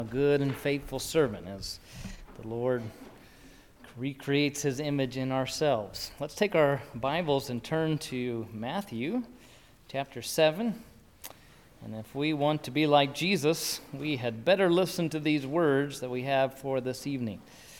A good and faithful servant as the Lord recreates his image in ourselves. Let's take our Bibles and turn to Matthew chapter 7. And if we want to be like Jesus, we had better listen to these words that we have for this evening.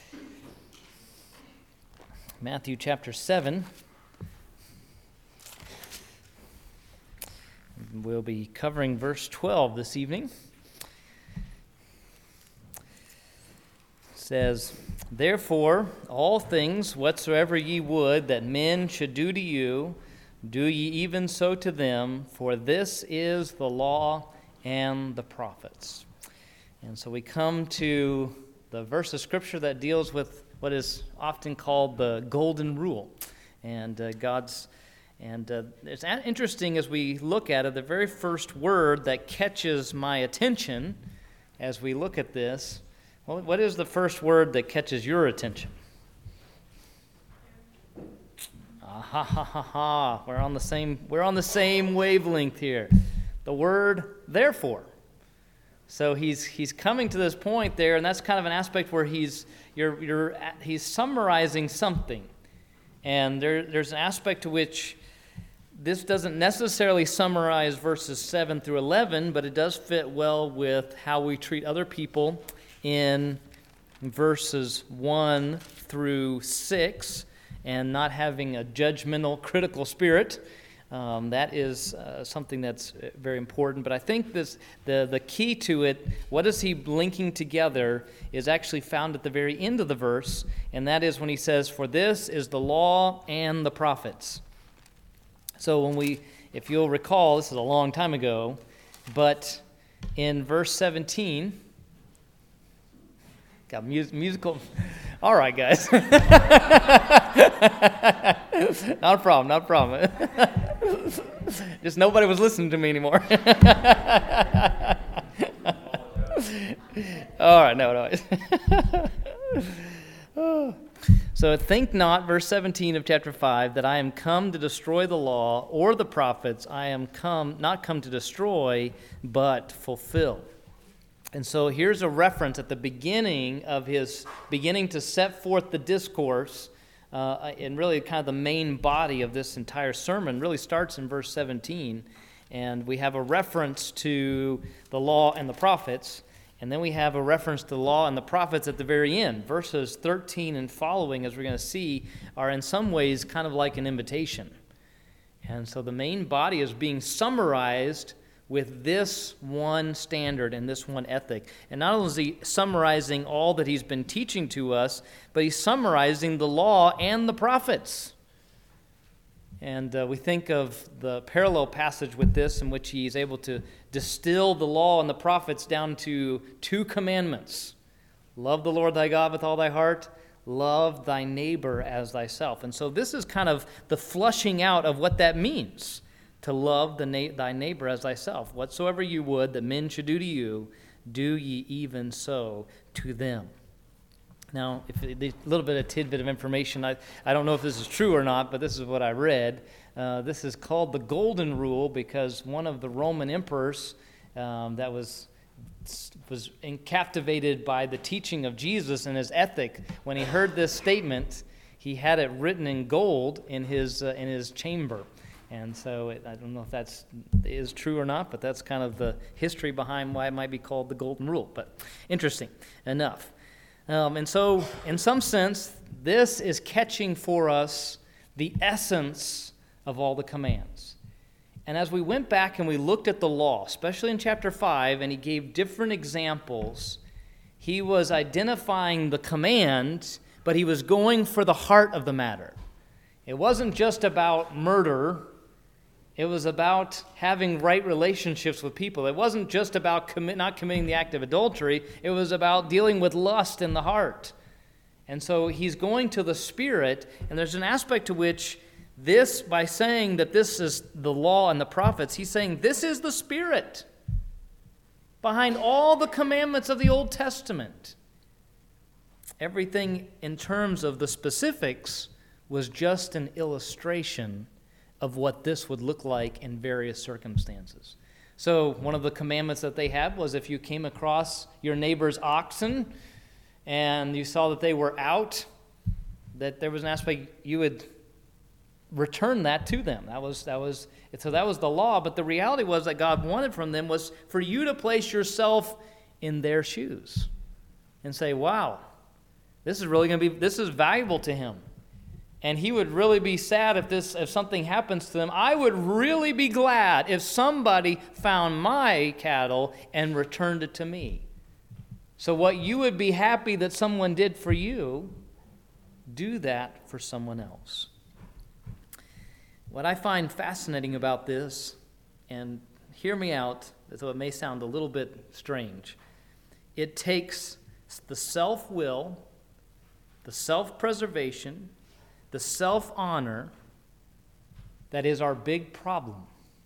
Matthew chapter 7. We'll be covering verse 12 this evening. It says, "Therefore, all things whatsoever ye would that men should do to you, do ye even so to them, for this is the law and the prophets." And so we come to the verse of Scripture that deals with what is often called the Golden Rule. And it's interesting as we look at it, the very first word that catches my attention as we look at this. Well, what is the first word that catches your attention? Ha ha ha ha! We're on the same wavelength here. The word therefore. So he's coming to this point there, and that's kind of an aspect where he's summarizing something, and there's an aspect to which this doesn't necessarily summarize verses 7 through 11, but it does fit well with how we treat other people in verses 1 through 6, and not having a judgmental, critical spirit. That is something that's very important. But I think the key to it, what is he linking together, is actually found at the very end of the verse, and that is when he says, "For this is the law and the prophets." So if you'll recall, this is a long time ago, but in verse 17, got musical. All right, guys. Not a problem. Just nobody was listening to me anymore. All right, no. So think not, verse 17 of chapter 5, that I am come to destroy the law or the prophets. I am not come to destroy, but fulfill. And so here's a reference at the beginning of his beginning to set forth the discourse, and really kind of the main body of this entire sermon really starts in verse 17. And we have a reference to the law and the prophets, and then we have a reference to the law and the prophets at the very end. Verses 13 and following, as we're going to see, are in some ways kind of like an invitation. And so the main body is being summarized with this one standard and this one ethic. And not only is he summarizing all that he's been teaching to us, but he's summarizing the law and the prophets. And we think of the parallel passage with this in which he's able to distill the law and the prophets down to 2 commandments. Love the Lord thy God with all thy heart. Love thy neighbor as thyself. And so this is kind of the flushing out of what that means. To love thy neighbor as thyself. Whatsoever you would that men should do to you, do ye even so to them. Now, a little bit of tidbit of information. I don't know if this is true or not, but this is what I read. This is called the Golden Rule because one of the Roman emperors that was captivated by the teaching of Jesus and his ethic, when he heard this statement, he had it written in gold in his chamber. And so I don't know if that is true or not, but that's kind of the history behind why it might be called the Golden Rule. But interesting enough. And so in some sense, this is catching for us the essence of all the commands. And as we went back and we looked at the law, especially in chapter 5, and he gave different examples, he was identifying the command, but he was going for the heart of the matter. It wasn't just about murder. It was about having right relationships with people. It wasn't just about not committing the act of adultery. It was about dealing with lust in the heart. And so he's going to the Spirit, and there's an aspect to which this, by saying that this is the law and the prophets, he's saying this is the Spirit behind all the commandments of the Old Testament. Everything in terms of the specifics was just an illustration of what this would look like in various circumstances. So one of the commandments that they had was if you came across your neighbor's oxen and you saw that they were out, that there was an aspect you would return that to them. So that was the law, but the reality was that God wanted from them was for you to place yourself in their shoes and say, wow, this is valuable to him. And he would really be sad if something happens to them. I would really be glad if somebody found my cattle and returned it to me. So what you would be happy that someone did for you, do that for someone else. What I find fascinating about this, and hear me out, though it may sound a little bit strange, it takes the self-will, the self-preservation, the self-honor that is our big problem,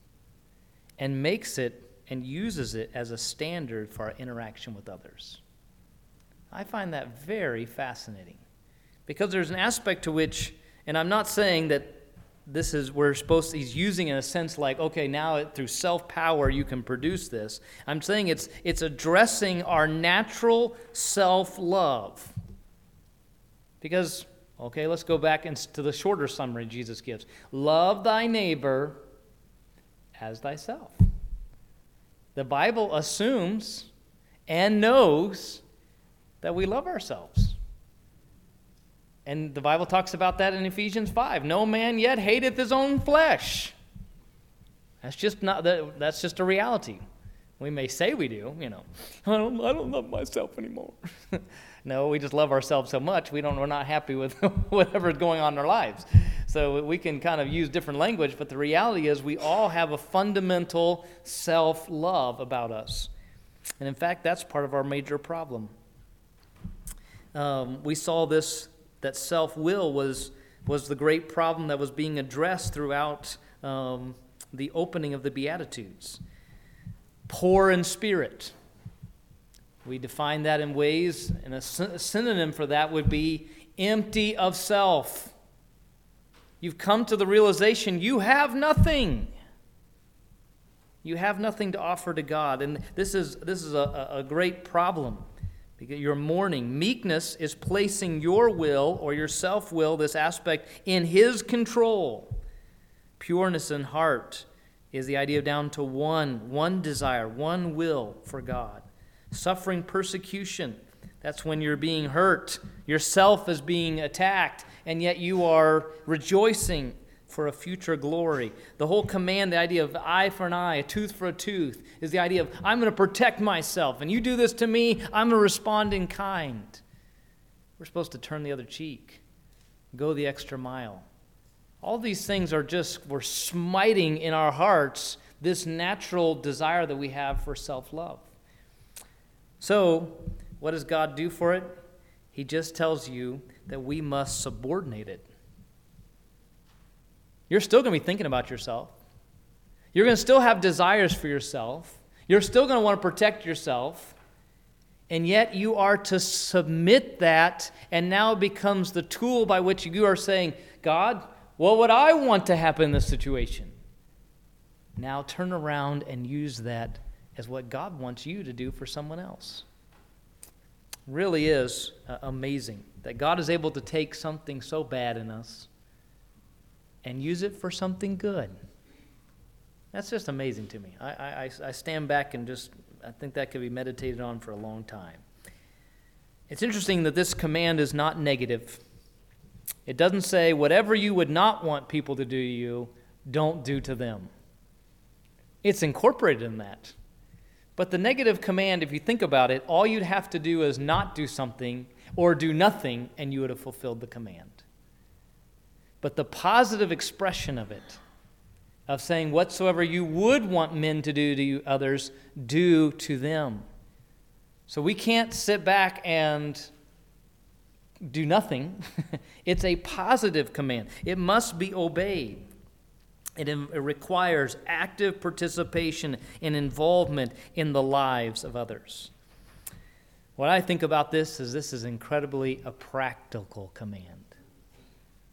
and makes it and uses it as a standard for our interaction with others. I find that very fascinating, because there's an aspect to which, and I'm not saying that he's using in a sense like, okay, now through self-power you can produce this. I'm saying it's addressing our natural self-love. Because, okay, let's go back to the shorter summary Jesus gives. Love thy neighbor as thyself. The Bible assumes and knows that we love ourselves. And the Bible talks about that in Ephesians 5. No man yet hateth his own flesh. That's just a reality. We may say we do, I don't love myself anymore. No, we just love ourselves so much we're not happy with whatever's going on in our lives. So we can kind of use different language, but the reality is we all have a fundamental self-love about us. And in fact, that's part of our major problem. We saw this, that self-will was the great problem that was being addressed throughout the opening of the Beatitudes. Poor in spirit. We define that in ways, and a synonym for that would be empty of self. You've come to the realization you have nothing. You have nothing to offer to God, and this is a great problem. Because your mourning. Meekness is placing your will or your self-will, this aspect, in His control. Pureness in heart is the idea of down to one desire, one will for God. Suffering persecution, that's when you're being hurt, yourself is being attacked, and yet you are rejoicing for a future glory. The whole command, the idea of eye for an eye, a tooth for a tooth, is the idea of I'm going to protect myself, and you do this to me, I'm going to respond in kind. We're supposed to turn the other cheek, go the extra mile. All these things we're smiting in our hearts this natural desire that we have for self-love. So, what does God do for it? He just tells you that we must subordinate it. You're still going to be thinking about yourself. You're going to still have desires for yourself. You're still going to want to protect yourself. And yet you are to submit that, and now it becomes the tool by which you are saying, God, what would I want to happen in this situation? Now turn around and use that as what God wants you to do for someone else. Really is amazing that God is able to take something so bad in us and use it for something good. That's just amazing to me. I stand back and I think that could be meditated on for a long time. It's interesting that this command is not negative. It doesn't say whatever you would not want people to do to you, don't do to them. It's incorporated in that. But the negative command, if you think about it, all you'd have to do is not do something or do nothing, and you would have fulfilled the command. But the positive expression of it, of saying whatsoever you would want men to do to others, do to them. So we can't sit back and do nothing. It's a positive command. It must be obeyed. It requires active participation and involvement in the lives of others. What I think about this is incredibly a practical command.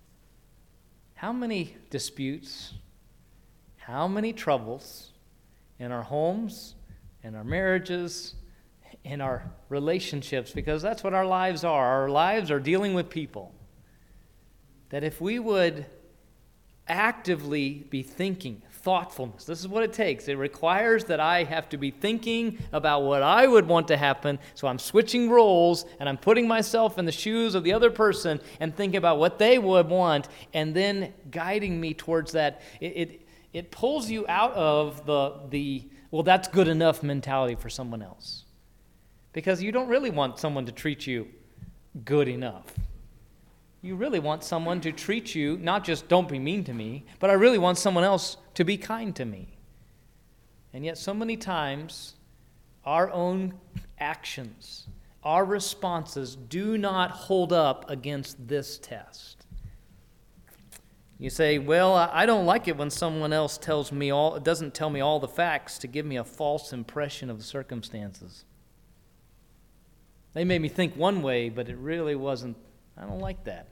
How many disputes, how many troubles, in our homes, in our marriages, in our relationships, because that's what our lives are. Our lives are dealing with people. That if we would actively be thinking, thoughtfulness, this is what it takes. It requires that I have to be thinking about what I would want to happen, so I'm switching roles, and I'm putting myself in the shoes of the other person and thinking about what they would want, and then guiding me towards that. It pulls you out of the well, that's good enough mentality for someone else. Because you don't really want someone to treat you good enough. You really want someone to treat you, not just don't be mean to me, but I really want someone else to be kind to me. And yet so many times, our own actions, our responses do not hold up against this test. You say, well, I don't like it when someone else doesn't tell me all the facts to give me a false impression of the circumstances. They made me think one way, but it really wasn't. I don't like that.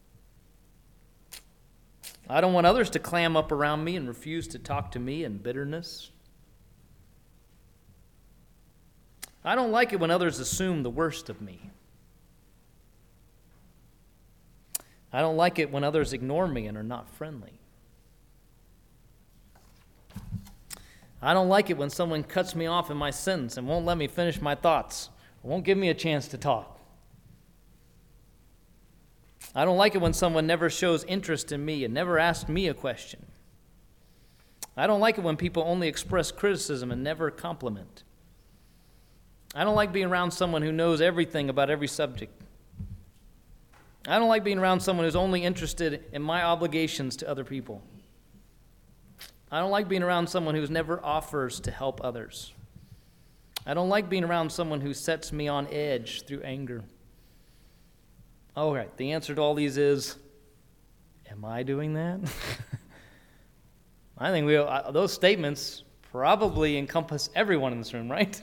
I don't want others to clam up around me and refuse to talk to me in bitterness. I don't like it when others assume the worst of me. I don't like it when others ignore me and are not friendly. I don't like it when someone cuts me off in my sentence and won't let me finish my thoughts, or won't give me a chance to talk. I don't like it when someone never shows interest in me and never asks me a question. I don't like it when people only express criticism and never compliment. I don't like being around someone who knows everything about every subject. I don't like being around someone who's only interested in my obligations to other people. I don't like being around someone who never offers to help others. I don't like being around someone who sets me on edge through anger. All right, the answer to all these is, am I doing that? I think those statements probably encompass everyone in this room, right?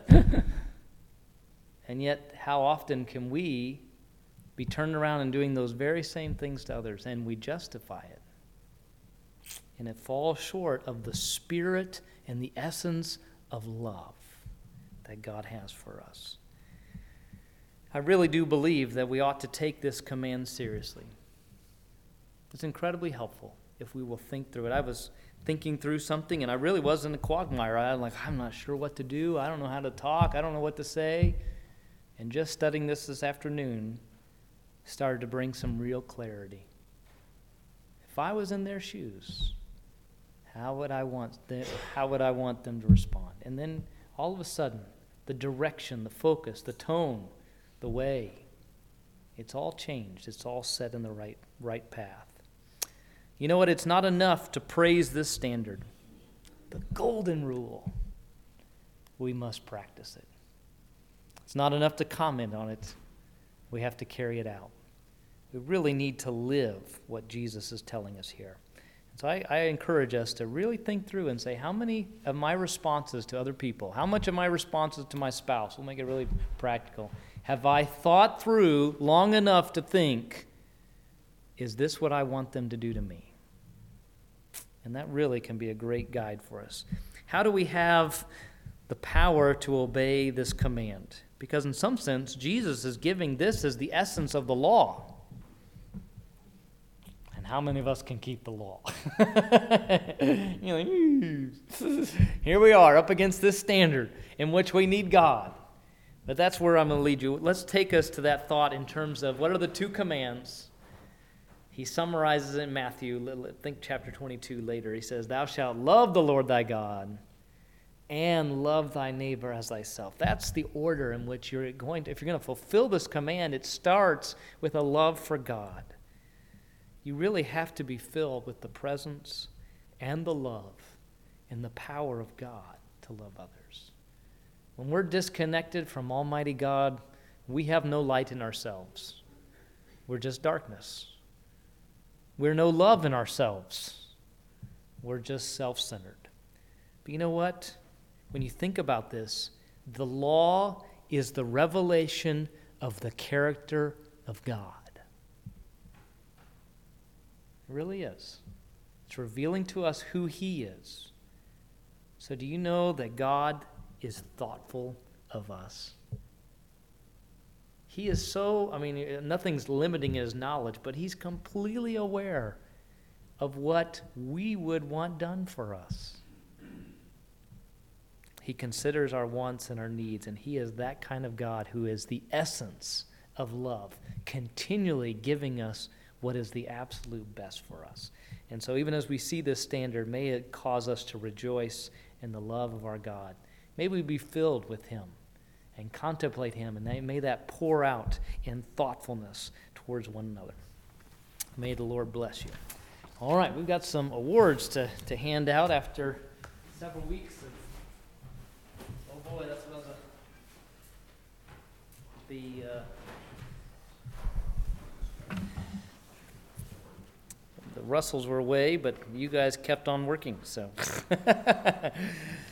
And yet, how often can we be turned around and doing those very same things to others, and we justify it? And it falls short of the spirit and the essence of love that God has for us. I really do believe that we ought to take this command seriously. It's incredibly helpful if we will think through it. I was thinking through something, and I really was in a quagmire. I'm not sure what to do. I don't know how to talk. I don't know what to say. And just studying this afternoon started to bring some real clarity. If I was in their shoes, how would I want them to respond? And then all of a sudden, the direction, the focus, the tone, the way, it's all changed. It's all set in the right path. You know what? It's not enough to praise this standard. The golden rule. We must practice it. It's not enough to comment on it. We have to carry it out. We really need to live what Jesus is telling us here. And so I encourage us to really think through and say, how many of my responses to other people, how much of my responses to my spouse, we'll make it really practical, have I thought through long enough to think, is this what I want them to do to me? And that really can be a great guide for us. How do we have the power to obey this command? Because in some sense, Jesus is giving this as the essence of the law. And how many of us can keep the law? Here we are up against this standard in which we need God. But that's where I'm going to lead you. Let's take us to that thought in terms of what are the two commands. He summarizes it in Matthew, think chapter 22 later. He says, thou shalt love the Lord thy God and love thy neighbor as thyself. That's the order in which if you're going to fulfill this command, it starts with a love for God. You really have to be filled with the presence and the love and the power of God to love others. When we're disconnected from Almighty God, we have no light in ourselves. We're just darkness. We're no love in ourselves. We're just self-centered. But you know what? When you think about this, the law is the revelation of the character of God. It really is. It's revealing to us who He is. So do you know that God is thoughtful of us? He is so, nothing's limiting his knowledge, but he's completely aware of what we would want done for us. He considers our wants and our needs, and he is that kind of God who is the essence of love, continually giving us what is the absolute best for us. And so even as we see this standard, may it cause us to rejoice in the love of our God. May we be filled with him and contemplate him, and may that pour out in thoughtfulness towards one another. May the Lord bless you. All right, we've got some awards to hand out after several weeks of, oh boy, that's what the Russells were away, but you guys kept on working, so.